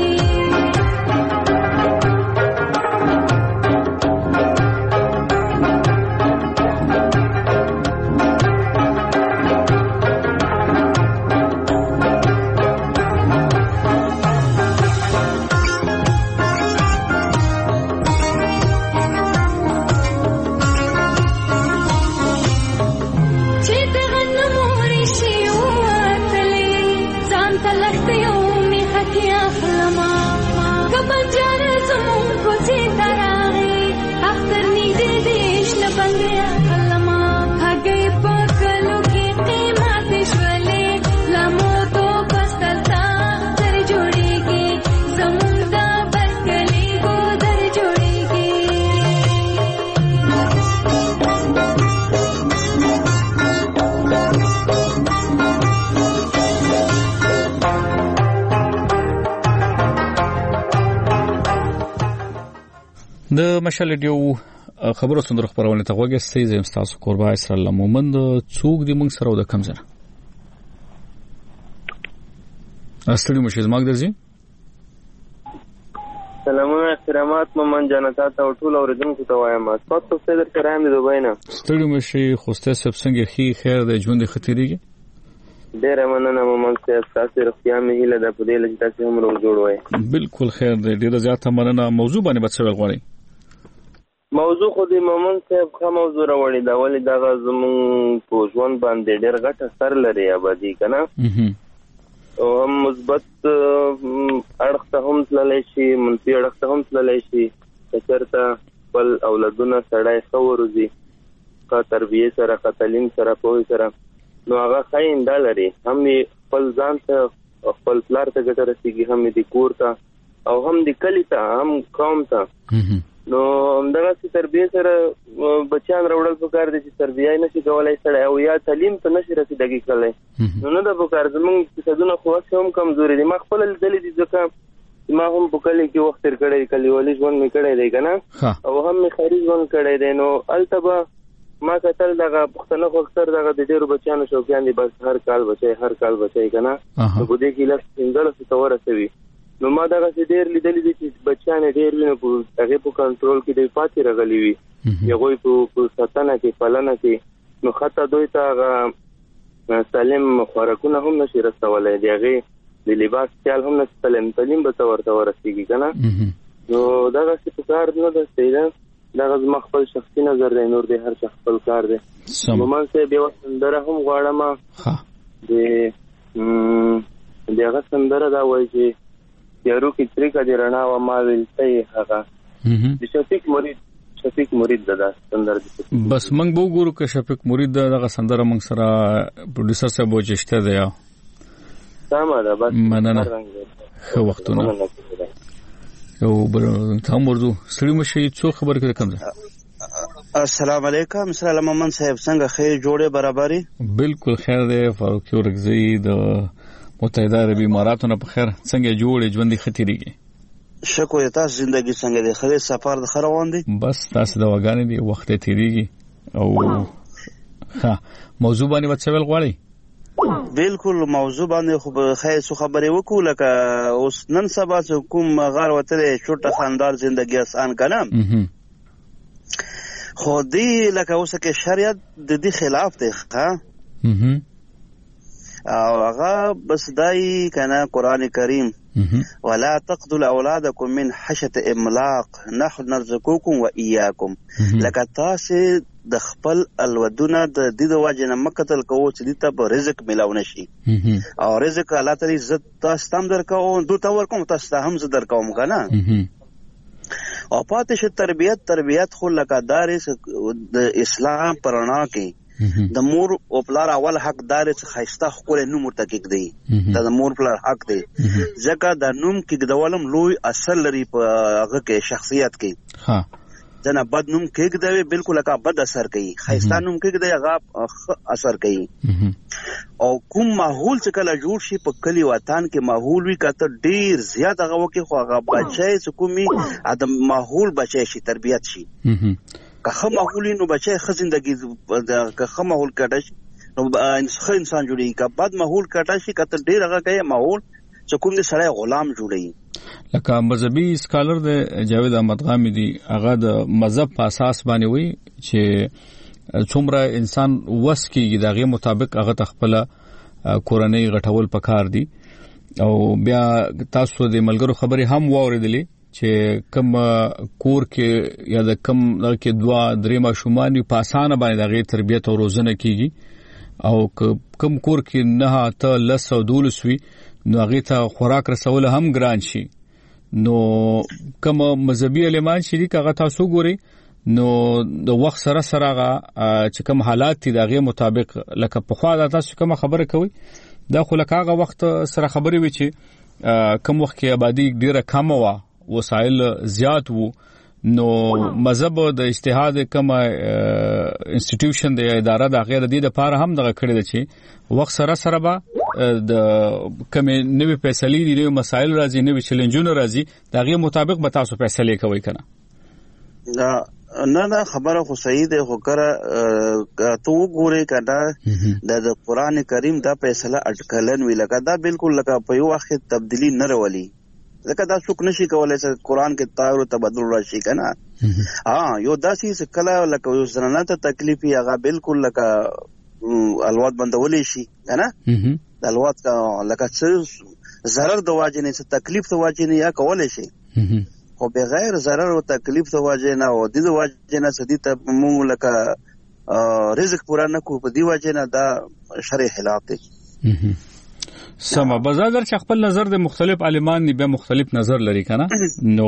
د مشال ډیو خبرو سندره خبرونه ته وګورئ زم تاسو قربا اسرائیل مومند څوک دی موږ سره د کم زره استړي مشه زماګ درځي سلامونه احترامات مومن جنتا ته ټول اوریدونکو ته وایم تاسو څه در سره هم د دوبای نه استړي مشه خوسته سب څنګه خیر د ژوند خطرېږي ډېر مننه مومن صاحب تاسو رښتیا مې هیله ده په دې لږ تاسو هم روغ جوړ وای بالکل خیر دی ډېر زیاته مننه موضوع باندې بچو غواړي موضوع خو دې مومن صاحب خو موضوع راوړی دا ولې دا زمون په ژوند باندې ډېر غټ اثر لري آبادی کنه او هم مثبت اړخ ته هم تللی شي منفي اړخ ته هم تللی شي چېرته خپل اولادونه سړی ښه وروزي ښه تربیې سره ښه تعلیم سره پوهې سره نو هغه ښه انده لري هم خپل ځان ته خپل پلار ته ګټه رسېږي هم د کور ته او هم د کلي ته هم قوم ته نو همدغسې تربیې سره بچیان راوړل پکار دي چې تربیه یې نشي کولی سړی او یا تعلیم ته نشي رسېدګي کولی نو نه ده پکار زموږ اقتصادونه خو هسې هم کمزوري دي ما خپله لیدلي دي ځکه ما هم په کلي کې وخت تېر کړی کلیوالي ژوند مې کړی دی که نه او هم مې ښاري ژوند کړی دی نو هلته به ما کتل دغه پښتنه خو اکثر دغه د ډېرو بچیانو شوقیان دي بس هر کال بچی که نه نو په دې کې لس 1500 ته ورسوي نو ما دغسې ډېر لیدلي دي چې بچیان یې ډېر وي نو په هغې په کنټرول کې دوی پاتې راغلي وي د هغوی په ساتنه کې پالنه کې نو حتی دوی ته هغه سالم خوراکونه هم نشي رسولی د هغې د لباس خیال هم نشي تعلیم به ته ورته ورسېږي که نه نو دغسې په کار نه ده صحیح ده دغه زما خپل شخصي نظر دی نور دی هر چا خپل کار دی مومن صاحب یوه سندره هم غواړم د هغه سندره دا وایي چې تیارو کې تریکه د رڼا وه ما ویلته یې هغه د شفیق مرید ده دا سندره بس موږ به وګورو که شفیق مرید دغه سندره موږ سره پروډوسر صاحب وجشته دی سمه ده بس مننه ښه وختونه یو بل ته ورځو سړي مشه څو خبر کړه کوم السلام علیکم سلام مومن صاحب څنګه خیر جوړه برابرۍ بالکل خیر دی فاروق ورغزي د متحده عربی اماراتو نه په خیر څنګه جوړې ژوندۍ خطرېږي شکر تاسو ژوندۍ څنګه دی خیر سفر د خروان دی بس تاسو د وګانې دی وخت تیریږي او ها موضوع باندې وڅول غواړي بالکل موضوع باندې خو خیر څه خبرې وکړو لکه اوس نن سبا کوم غار وتلې چوټه خاندار ژوندۍ آسان کنه خو دی لکه اوس کې شریعت د دې خلاف دی ښه او هغه بس دای کنه قران کریم ولا تقتلوا اولادکم من خشيه املاق نحن نرزقكم واياكم لکه تاسو د خپل الودونه د دې د واجنه مقتل کوو چې دې ته رزق ملاو نشي او رزق الله تعالی عزت تاسو تم درکو دوی ته ورکوم تاسو هم زه درکوم کنه او پاتې تربیت خو لکه دارس د اسلام پرانا کې د مور او پلار اول حق دار چې خاصه خپل نوم مرتکب دی د مور پلار حق دی ځکه د نوم کې د ولم لوی اثر لري په هغه کې شخصیت کې ها دنه بد نوم کېږدوي بالکل هغه بد اثر کوي خیسته نوم کېږدي هغه اثر کوي او کوم ماحول چې کله جوړ شي په کلی وطن کې ماحول وي کته ډیر زیات هغه وکي خو هغه بچي چې کومي ادم ماحول بچي شي تربيت شي که ماحول نو بچي خ زندگی که ماحول کډه شي نو انسان جوړي که بد ماحول کډه شي کته ډیر هغه کوي ماحول چې کوم دې سړی غلام جوړي لکه مذهبي سکالر د جاوید احمد غامدي هغه د مذهب په اساس باندې وي چې څومره انسان وس کیږي دغه مطابق هغه تخپل کورنۍ غټول پکار دي او بیا تاسو د ملګرو خبري هم واوریدلې چې کم کور کې یا د کم کې دوا درې ماشومان په اسانه باندې دغه تربيت او روزنه کیږي او کم کور کې نه ته لس او دولسوي نو هغه ته خوراک رسول هم ګران شي نو کوم مذهبي علمان شریک هغه تاسو ګوري نو د وخت سره سره هغه چې کوم حالات دي دغه مطابق لکه په خوا د تاسو کوم خبره کوي دا خو لکه هغه وخت سره خبري وي چې کوم وخت کې آبادی ډیره کم و وسایل زیات وو نو مذهب د اجتهاد کوم انسټیټیوشن د اداره د غیر دي د لپاره هم دغه کړی دی چې وخت سره سره به د کوم نوې فیصلې دي نوې مسایل راځي نوې چیلنجونه راځي دغه مطابق به تاسو فیصله کوي کنه نه خبره خو صحیح ده خو کړه تو ګوره کړه د قران کریم دا فیصله اٹکلن وی لکه دا بالکل لکه په یو وخت تبدیلی نه راولي لکه دا څوک نشي کولای چې قران کې تغیر او تبدل راشي کنه یو داسې څه کله لکه یو زنانه ته تکلیف هغه بالکل لکه الواد بندولې شي کنه د الواد کا لکه څه ضرر د واجب نه څه تکلیف د واجب نه یا کولای شي خو بغیر ضرر او تکلیف د واجب نه او د واجب نه سدي ته مونږ لکه رزق پورا نه کو په دی واجب نه دا شرع خلاف دی سما بازار چې خپل نظر د مختلف عالمان به مختلف نظر لري کنه نو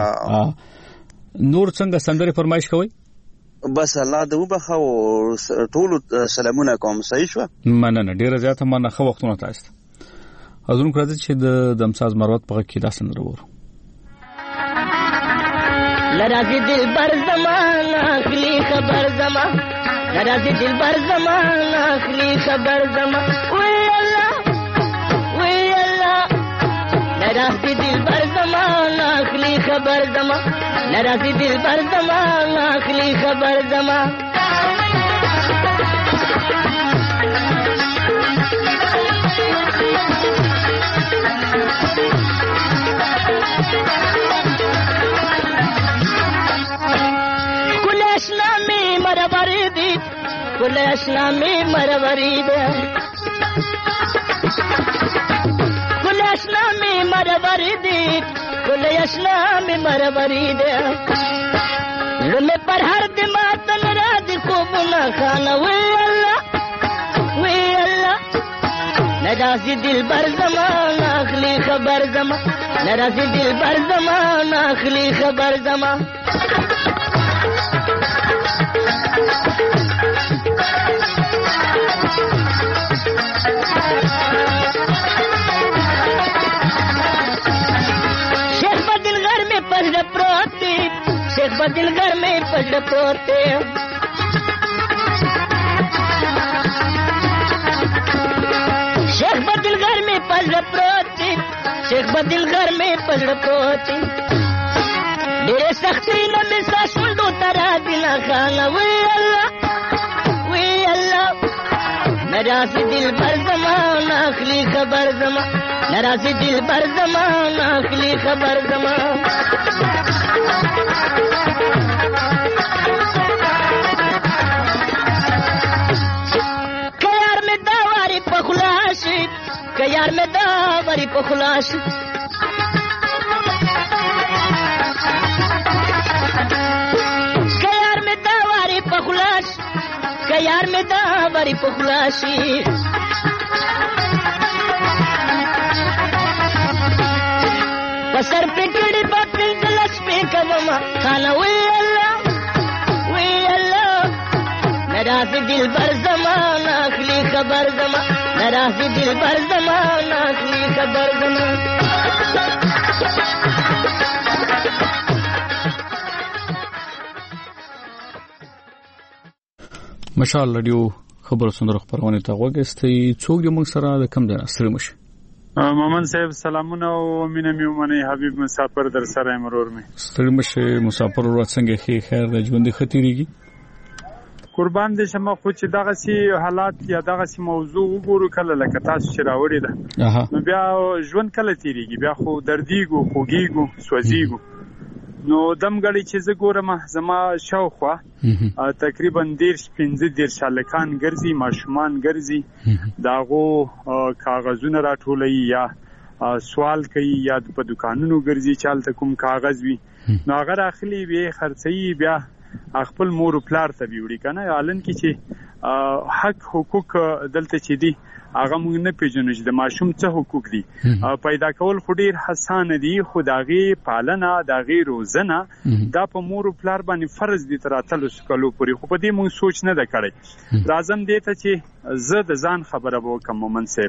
نور څنګه سندره فرمایش کوي بس الله دې وبخو ټول سلامونه کوم صحیح شو مننه ډیره زیاته مننه خو وختونه تاسو حضور کړی چې د دمساز مروت په کې دا سندره ورو لرازي دل بر زمان اخلي خبر زمان لرازي دل بر زمان اخلي خبر زمان لرازي دل بر زمان اخلي خبر زمان لرازي دل بر زمان اخلي خبر زمان كل اشلامي مربريدي كل اشلامي مربريدي كل اشلامي مربريدي كل اشلامي مربريدي لمه پر هر دماتن راز کو بنا خانه وی الله نرازي دل بر زمان اخلي خبر زمان نرازي دل بر زمان اخلي خبر زمان शेख बदिल घर में पजड़ प्रोते शेख बदिल घर में पजड़ प्रोते शेख बदिल घर में पजड़ प्रोते शेख बदिल घर में पजड़ प्रोते मेरे सख्ती न मिसा सुंदो तरा दिना खाना वे अल्लाह नरासी दिल भर जमान आखली खबर जमान नरासी दिल भर जमान आखली खबर जमान कयार में दावारी पखुलाश कयार में दावारी पखुलाश कयार में दावारी पखुलाश कयार में दावारी पखुलाशी पसर पे कीड़ी बातिल गलस पे कवमा खाना वे अल्लाह नरासी दिल भर जमान आखली खबर जमान नरासी दिल भर जमान आखली खबर जमान مشال رادیو خبر سندره خبرونه ته وګستې څوک یې موږ سره د کم ځای سره مشه مامن صاحب سلامونه او مینه مې ومني حبیب مسافر در سره مرور مې ستړي مشه مسافر ورځ څنګه خیر د ژوند خطرېږي قربان دې شمه خو چې دغه سي حالات یا دغه سي موضوع وګورو کله لکه تاسو چې راوړی ده نو بیا ژوند کله تیریږي بیا خو دردیګو خوګیګو سوځیګو نو دمګړی چې زه ګورم زما شاوخوا تقریبا 15 شالکان ګرځي ماشومان ګرځي داغو کاغذونه راټولي یا سوال کوي یا په دکانونو ګرځي چالت کوم کاغذ وي نو هغه اخلي وي خرڅي بیا خپل مور او پلار ته ویوړي کنه علن کې چې حق حقوق دلته چې دي هغه موږ نه پیژنو چې د ماشوم څه حقوق دي پیدا کول خو ډیر حسان دي خدایي پالنه دغه روزنه دا په مور او پلار باندې فرض دي تر اتلو سکلو پورې خو په دې موږ سوچ نه د کړی لازم دی ته چې زه د ځان خبره وکم مومن صاحب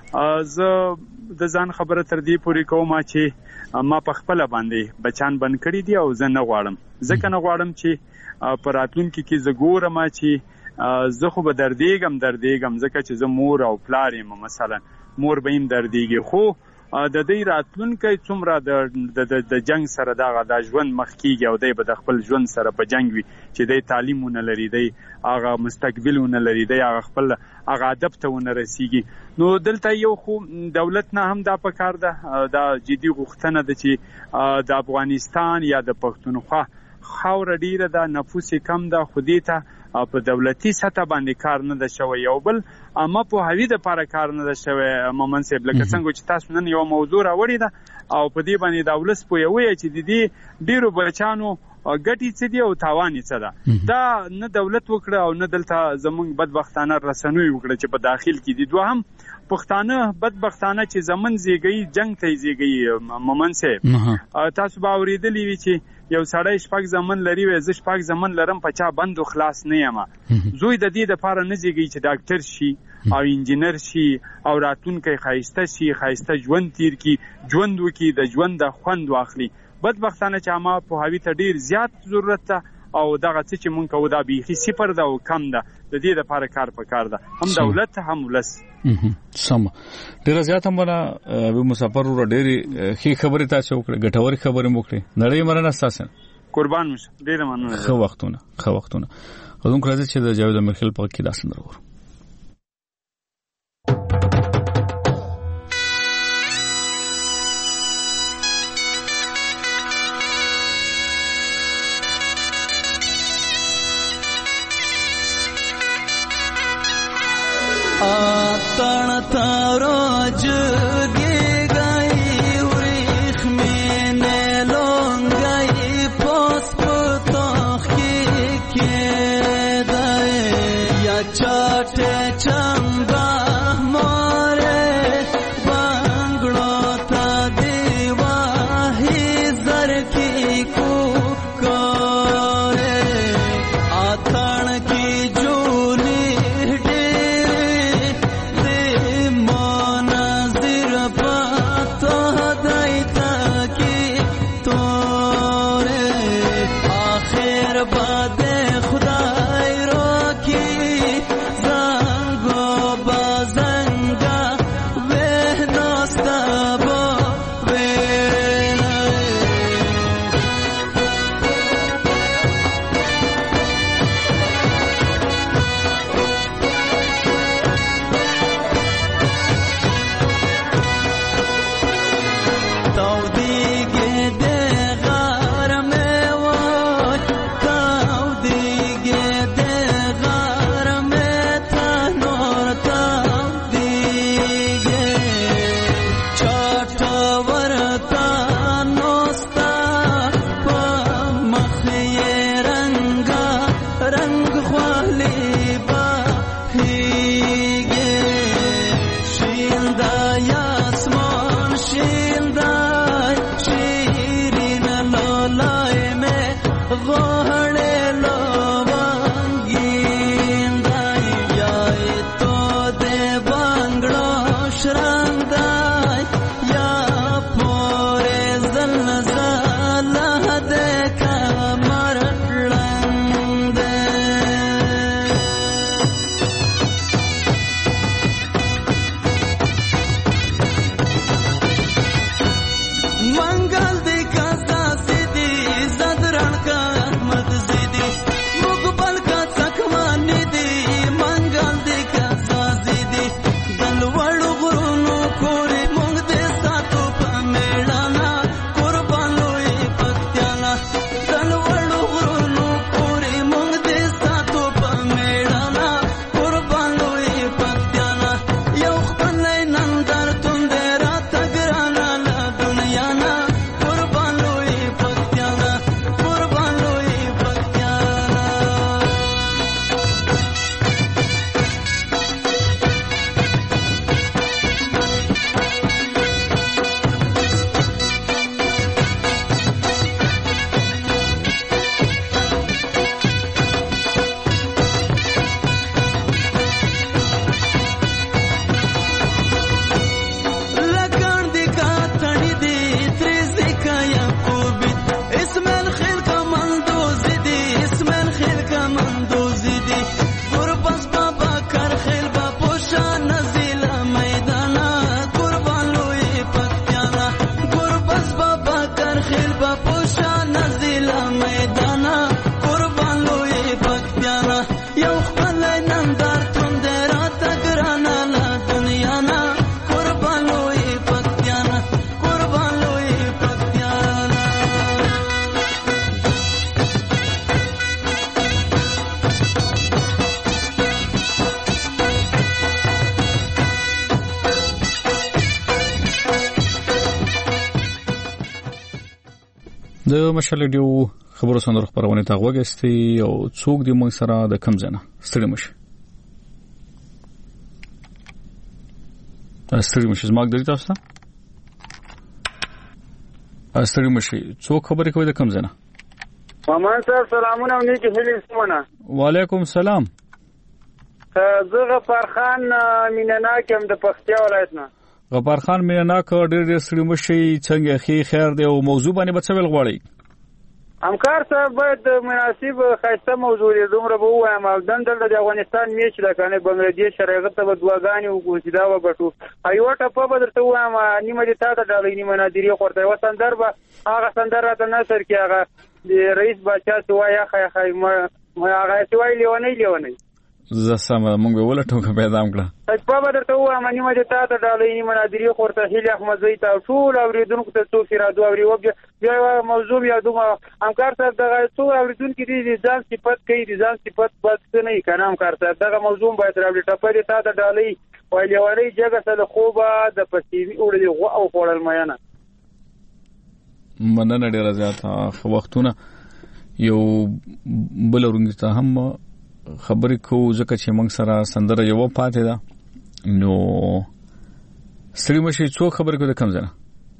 زه د ځان خبره تر دې پورې کوم چې ما په خپل باندې بچان بند کړی دي او زه نه غواړم ځکه نه غواړم چې په راتلونکي کې زه ګورم چې زه خو به دردېږم ځکه چې زه مور او پلار یم مثلا مور به هم دردېږي خو د دې راتلونکي څومره د جنگ سره د ژوند مخ کیږي او دی به د خپل ژوند سره په جنگ وي چې د تعلیمونه لري دی هغه مستقبلونه لري دی هغه خپل هغه ادب ته ونه رسیږي نو دلته یو خو دولت نه هم دا پکار ده دا جدي غوښتنه ده چې د افغانستان یا د پښتونخوا خاور ډیره ده نفوس کم ده خو دې ته په دولتي سطح باندې کار نه ده شوی یو بل اما په هوی د لپاره کار نه ده شوی مومن صاحب لکه څنګه چې تاسو نن یو موضوع راوړی ده او په دې باندې د ولس په یوې چې د دې ډیرو بچانو ګټي څه دی او تاوان څه ده دا نه دولت وکړه او نه دلته زمونږ بدبختانه رسنوي وکړه چې په داخل کې دي دوهم پښتانه بدبختانه چې زمون زیږي جنگ ته زیږي مومن صاحب تاسو به اوریدلی وی چې یو سړی شپږ زمن لري وې ز شپږ زمن لرم په چا بندو خلاص نه یم زوی د دې لپاره نه زیږي چې ډاکټر شي او انجینر شي او راتونکي خایسته شي خایسته ژوند تیر کی ژوند وکي د ژوند د خوند واخلي بدبختانه چې ما په هوی ته ډیر زیات ضرورت ده او دغه څه چې مونږ کوو دا بیخي صفر ده او کم ده د دې لپاره کار پکار ده هم دولت هم ولس سم ډیر زیات هم نه به مسافر ور ډیر خې خبره تاسو وکړه ګټور خبره وکړه نړۍ مرنه تاسو قربان مشه ډیر مننه خو وختونه غوږ راځي چې د جاوید مرخل په کې داسې درور आतण तारो जगे गई उरिख में ने लोंगई पोस्पतो के दे या चाटे चंगा मोरे बंगलो ता देवा ही जर की को करे आतण की जूली د مشال ډیو خبرو سندرو خبرونه ته وګستي او څوک دی موږ سره د کم ځنه ستړي مشه زماګ درې تاسو ته ستړي مشه څوک خبرې کوي د کم ځنه مامان صاحب سلامونه او نیکی هیلې سمونه وعلیکم سلام زه غفار خان مینناک هم د پکتیا ولایت نه غفار خان مینناک ډېر ستړي مشه څنګه خیر دی او موضوع باندې به څه ویل غواړي همکار صاحب باید مناسب خاصه موضوع دې دومره به وایم او دلته د افغانستان میچ لکه بنگلاديش شرایط ته بدواګانی او کوڅدا وګټو ایو ټپه به درته وایم نیمه دې تا ته ډالې نیمه نادری خورته وسندر به هغه سندر راته نصر کې هغه د رئیس بچا سوایا خای ما هغه سوای لیونی زسم موږ ولټو پیدا کړه په بدر ته و امنی مده تا ته ډالې نیمه نادری خورته هیله احمد زئی تا ټول اوریدونکو ته څو فرادو اوري وبیا موضوع یادوم همکار صاحب دغه څو اوریدونکو دي ځان صفات کوي ځان صفات بس نه کنه همکار صاحب دغه موضوع باید راوړي ټپه تا ته ډالې وایلې جګه سره خوبه د پسیوی اوري او خورل میانه مننه ډیره زیاته وختونه یو بل ورنګ ته هم خبرې کو ځکه چې موږ سره سندره یو پاتې ده نو سړي مشي څو خبرې کو د کم ځنه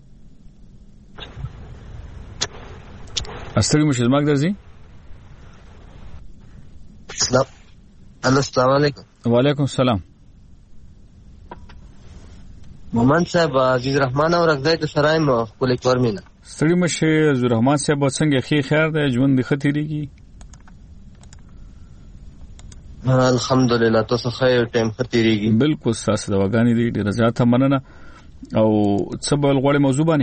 سړي مشي زماګ درځي السلام علیکم وعلیکم السلام مومن صاحب عزیز رحمان او رغزای د سرایم خپل کورمینه سړي مشي عزیز رحمان صاحب څنګه خیر ده ژوند د خطرېږي الحمدلله تاسو خیر ټیم خطرېږي بالکل تاسو د وګانی دي ډیره زیاته مننه او څه بل غوړې موضوع باندې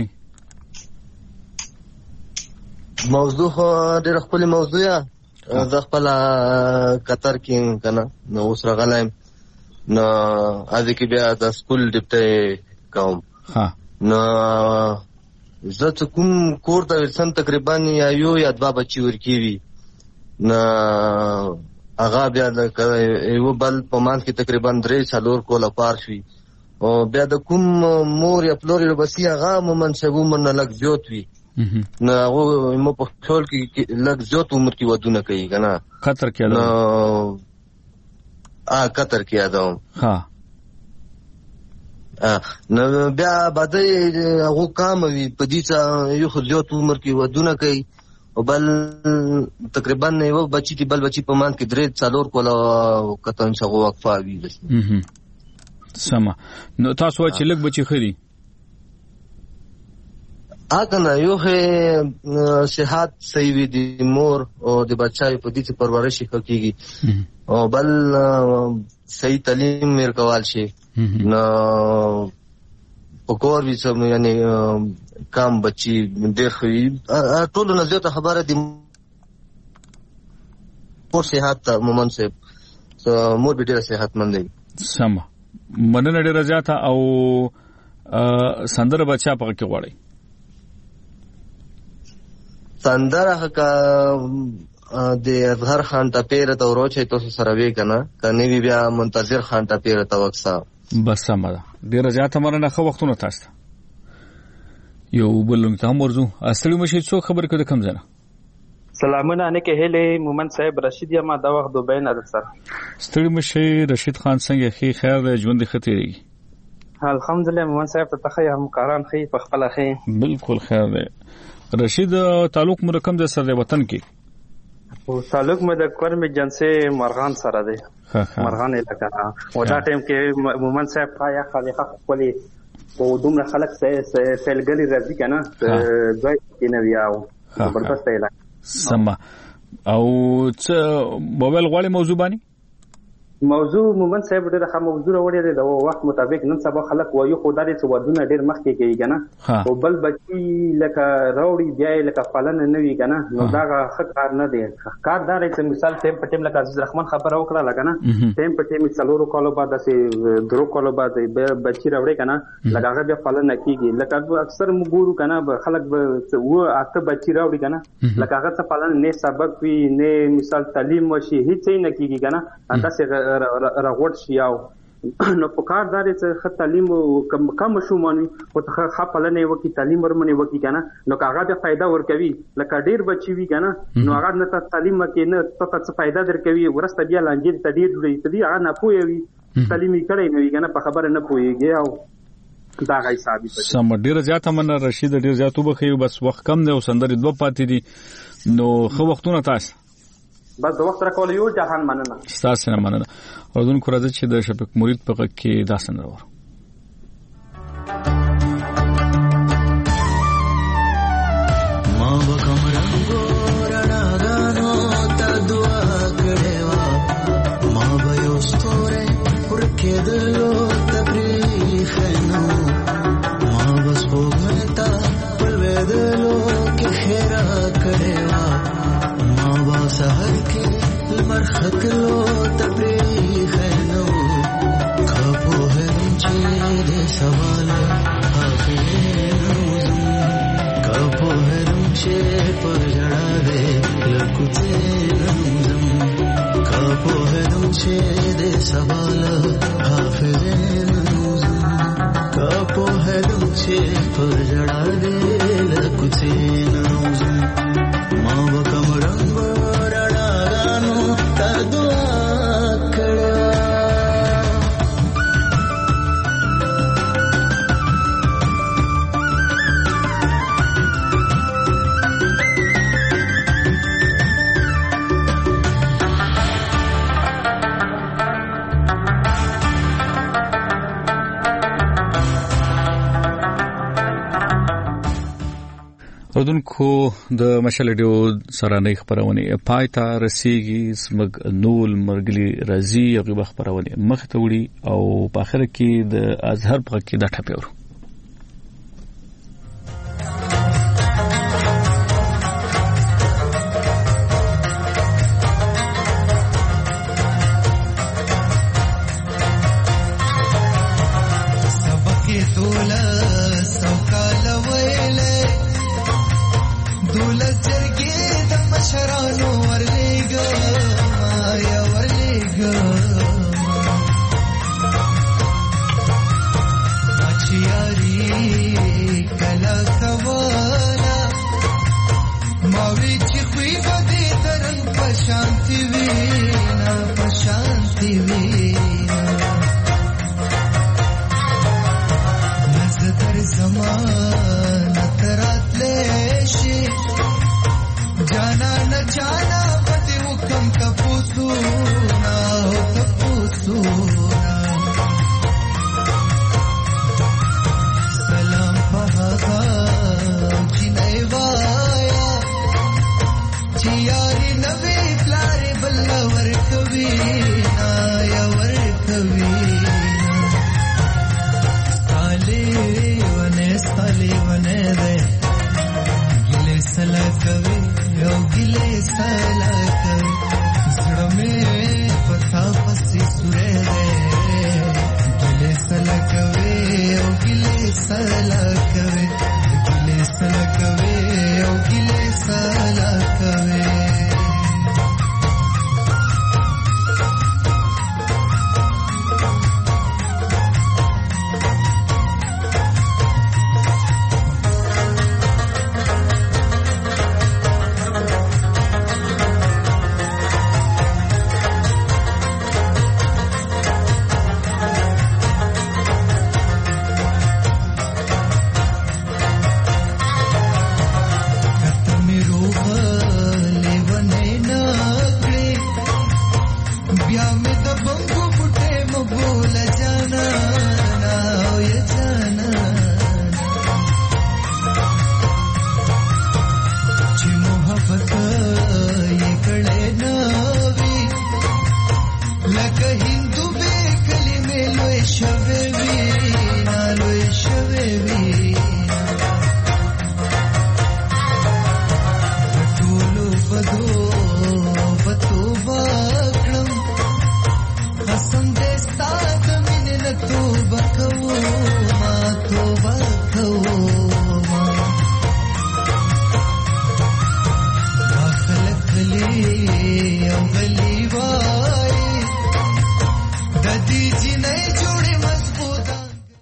موضوع ډیره خپل موضوع یا د خپل قطر کې کنه نو اوس راغلایم نو اځ کې بیا د سکول ډیپټي کوم ها نو زه کوم کور ته ورسم تقریبا یا دوا بچي ورکیوي نو هغه بیا د یو بل په مان کې تقریبا 3 کوله پار شي او بیا د کوم مور یا پلور بسي هغه منصبو من لګ زیات وي نو هغه مو په ټول کې لګ زیات عمر کې ودونه کوي کنه قطر کې نو قطر کې ادم ها نو بیا باندې هغه کام وي په دې چې یو زیات عمر کې ودونه کوي او بل تقریبا یو بچی دی بل بچی په مان کې 3 کوله کتن څنګه وقفه وی بس سما نو تاسو چې لګ بچی خري اګه یو هه صحت صحیح وي د مور او د بچای په دې چې پرورش کیږي او بل صحیح تعلیم مر کول شي نو وکور وی سم یعنی کام بچی ډېر خوي ټول نه زیاته خبره دي پر صحت مومن صاحب مور به ډېر صحت مند دي سم مننه ډېر زیاته او سندره بچا پکې غواړي سندره کا د اظهر خان ته پیر ته وروچې تاسو سره وی کنه کني بیا منتظر خان ته پیر ته وکسا بس سمه ډېر زیاته مننه خو وختونه تاسو یو بلنګ ته مرزو اصلي مشي څو خبر کړه کم ځنه سلامونه نه کې هله مومن صاحب رشید یا ما دا وخت دوبه نه در سره ستړي مشي رشید خان څنګه خیر ژوند خطرېږي الحمدلله مومن صاحب ته خیر هم کاران خیر په خپل خیر بالکل خیر دی رشید تعلق مرکم د سره وطن کې او تعلق مې د کورم جنسه مرغان سره دی مرغان علاقہ او دا ټیم کې مومن صاحب پایا خلیقه خپلې او دومره خلک فلګلی راځي کنه ځای کې نه ویاو زبردست علاقہ سما او څه موبایل غواړي موضوع باندې موضوع مومن صاحب ډېر ښه موضوع وړي دی د وخت مطابق نن سبا خلک وایي خو دا چې ودونه ډېر مخکې کوي کنه او بل بچي لکه راوړي بیا لکه پالن نه وی کنه نو دا ښه کار نه دی کار دا چې مثال ټیم په ټیم لکه عزیز رحمان خبره وکړه لکه نه ټیم په ټیم څلورو کالو بعد سي درو کالو بعد بچي راوړي کنه لکه هغه بیا پالن نه کیږي لکه اکثر موږ کنه خلک و اته بچي راوړي کنه لکه هغه څه پالن نه سبق وي نه مثال تعلیم وشي هیڅ نه کیږي کنه انده راغوت شي او نو په کار داري چې خط تعلیم کم شومانی او ته خپلنه وکي تعلیم ورمنه وکي کنه نو هغه د فائدہ ورکوي لکه ډیر بچي وي کنه نو هغه نه ته تعلیم کې نه ته څه فائدہ درکوي ورسته بیا لانجې ته ډیر جوړي ته دی هغه نه پوي تعلیمي کړي نه وي کنه په خبره نه پويږي او دا غي ثابت سم ډیر زیات من رشید ډیر زیات وبخي بس وخت کم دی او سندري دوه پاتې دي نو خو وختونه تاسو بس د وخت راکول یو جهان مننه تاسو نه مننه اردن کو راځي چې د شفیق مرید په غږ کې دا سندره ور ما وکم رنگو رڼاګانو ته دعا کړې وا ما به یو ستوره ورکېدلو تبریخنو ما بس وګمتا پلوېدلو کې خیره کړې وا سهر کې لمر خطلو تبریخنو خپو هرم چې د سوال حافظ خپو هرم چې پر جړا دې لکوته خپو هرم چې د سوال حافظ خپو هرم چې پر جړا دې لکوته ما وکم رنگ اردوونکو د مشال ډیو سرانه خبرونه پایتا رسیږي سمګ نول مرګلی رازي هغه خبرونه مخ ته وړي او په اخر کې د ازهر په کې د ټپیور सला कवे